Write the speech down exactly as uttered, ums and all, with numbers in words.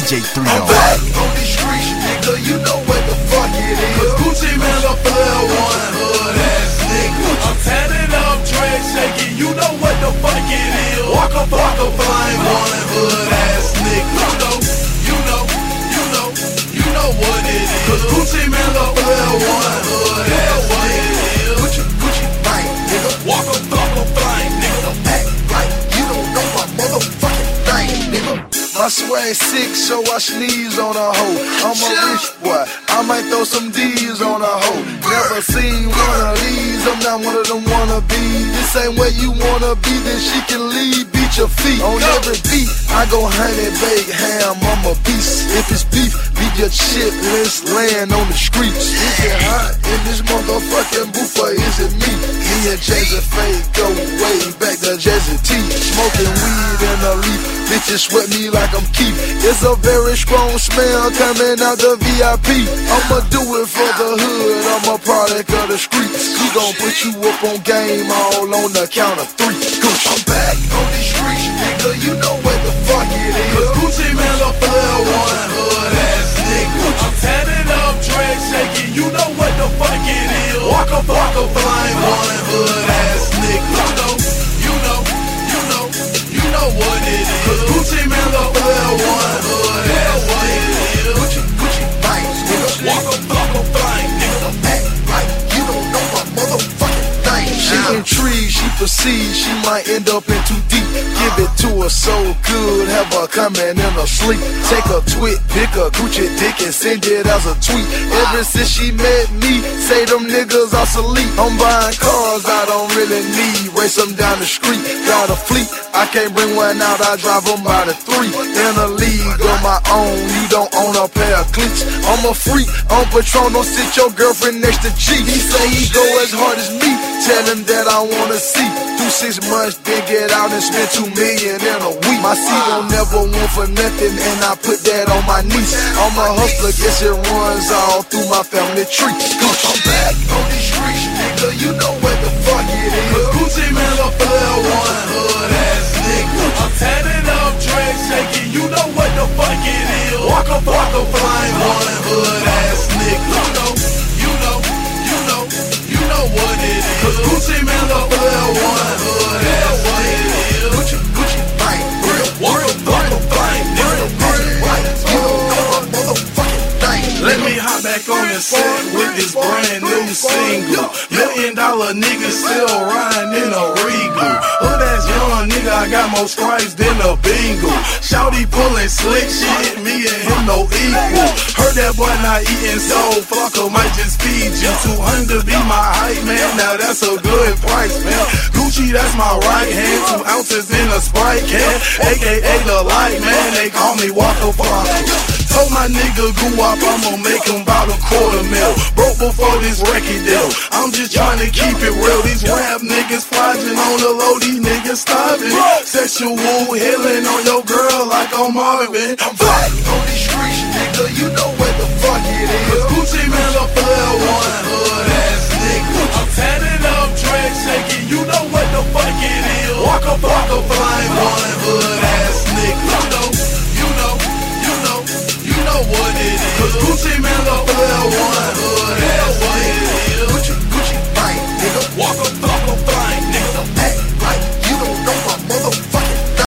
J three I'm on. back on these streets, nigga, you know what the fuck it is. Cause Gucci Mane a player one, hood ass nigga. I'm tatted up, dread shaking, you know what the fuck it is. Walk up, walk up, flying one, hood ass nigga. You know, you know, you know, you know what it is. Cause Gucci Mane a player one, hood ass nigga. Gucci, Gucci, bang, nigga. Walk up, walk up, flying, nigga. Act like you don't know my motherfucking thing, nigga. My swag sick, so I sneeze on a hoe. I'm a rich boy, I might throw some D's on a hoe. Never seen one of these, I'm not one of them wannabes. This ain't where you wanna be, then she can leave, beat your feet. On every beat, I go honey baked ham, I'm a beast. If it's beef, leave your chitless laying on the streets. Is it hot in this motherfucking booth, or is it me? Me and Jazzy Faye go way back to Jazzy T. Smoking weed in a leaf, bitches sweat me like I'm Keith. It's a very strong smell coming out the V I P. I'ma do it for the hood, I'm a product of the streets. We gon' put you up on game all on the count of three. Gucci. I'm back on these streets, nigga, you know what the fuck it is. Cause Gucci Mane a player one, hood ass nigga. I'm tatted up, dread shaking, you know what the fuck it is. Walk up, walk up, flying one, hood ass nigga. You know, you know, you know, you know what it is. Cause Gucci Mane a player one, hood ass nigga. Gucci, Gucci, bangs, nigga. Walk up, walk up, flying, nigga. Act like you don't know my motherfucking thing. She intrigued, she perceives, she might end up in too deep. Give it to her so good, have her coming in her sleep. Take a tweet, pick a Gucci dick and send it as a tweet. Ever since she met me, say them niggas obsolete. I'm buying cars I don't really need, race them down the street. Got a fleet, I can't bring one out, I drive them by the three. In a league on my own, you don't own a pair of cleats. I'm a freak, on Patron, don't sit your girlfriend next to G. He say he go as hard as me, tell him that I wanna see. Do six months, then get out and spend two million in a week. My seed don't never want for nothing, and I put that on my niece. I'm a hustler, guess it runs all through my family tree. Gucci. I'm back on these streets, nigga, you know what the fuck it is. Cause Gucci Mane a player one, hood ass nigga. I'm tatted up, dread shaking, you know what the fuck it is. Walk up, walk up, flying one, hood ass nigga. You know, you know, you know, you know what it is. Cause Gucci Mane a player one, hood ass nigga. Gucci, Gucci, bang, real, walk up, walk up, flying nigga. Right, you don't know my motherfucking thing. Let me hop back on the set with this brand new single. Million dollar nigga still riding in a Regal. Hood ass young nigga, I got more stripes than a bingo. Shouty pulling slick shit, me and him no equal. Heard that boy not eating, so Flocko might just feed you. two hundred be my height, man, now that's a good price, man. Gucci, that's my right hand, two ounces in a Sprite can, A K A the light man, they call me Walker Flocko. Told my nigga go up, I'ma make him about a quarter mil. Broke before this record deal, I'm just trying to keep it real. These rap niggas flogging on the low, these niggas starving. Sexual healing on your girl like I'm Marvin. I'm back on these streets, nigga, you know what the fuck it is. Cause Gucci Mane a player one, hood ass